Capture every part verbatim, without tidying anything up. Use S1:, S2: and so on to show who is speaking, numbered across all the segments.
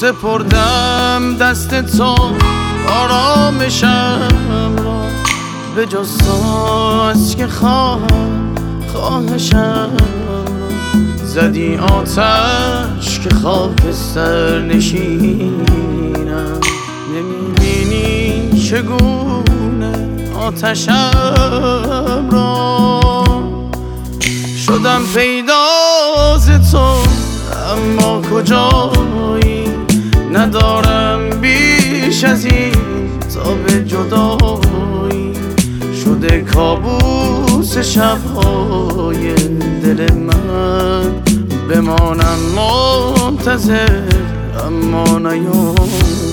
S1: سپردم دست تو آرامشم را، به جز ساز که خواهم خواهشم را. زدی آتش که خاکستر نشینم، نمیبینی چگونه آتشم را. شدم پیدا ز تو اما کجایی، ندارم بیش از این تا به جدایی. شده کابوس شبهای دل من، بمانم منتظر اما نیام.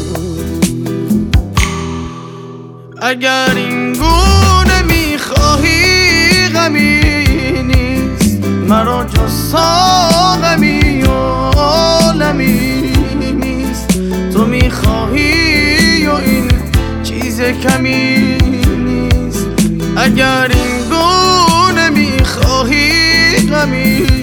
S1: اگر این گونه میخواهی غمی نیست، مرا جز ساغمی و عالمی نیست. تو میخواهی و این چیز کمی نیست. اگر این گونه میخواهی غمی نیست.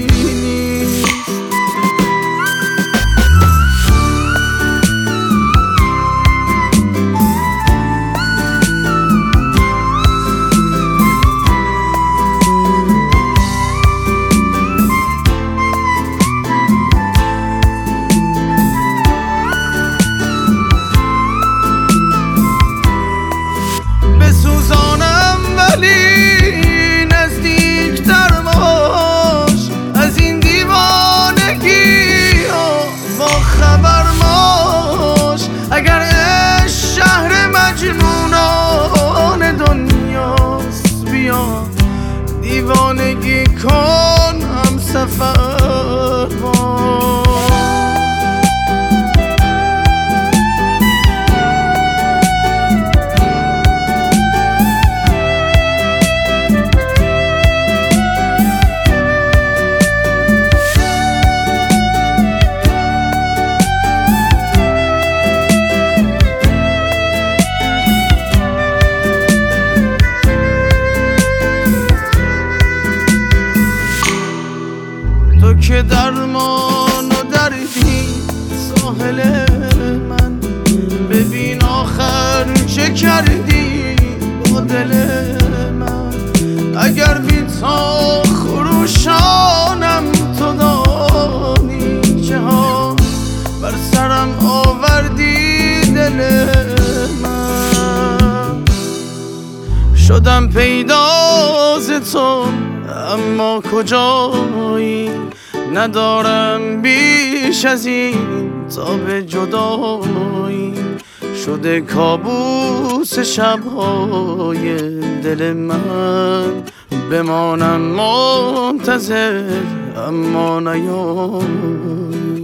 S1: بسوزانم ولی نزدیکتر باش، از این دیوانگی ها با خبر باش. اگر عشق شهر مجنونان دنیاست، بیا دیوانگی کن هم سفر باش. تو که درمان و دردی ساحل من، ببین آخر چه کردی با دل من. اگر بی تا خروشانم تو دانی، چه ها بر سرم آوردی دل من. شدم پیدا ز تو اما کجایی، ندارم بیش از این تا به جدایی. شده کابوس شبهای دل من، بمانم منتظر اما نیام.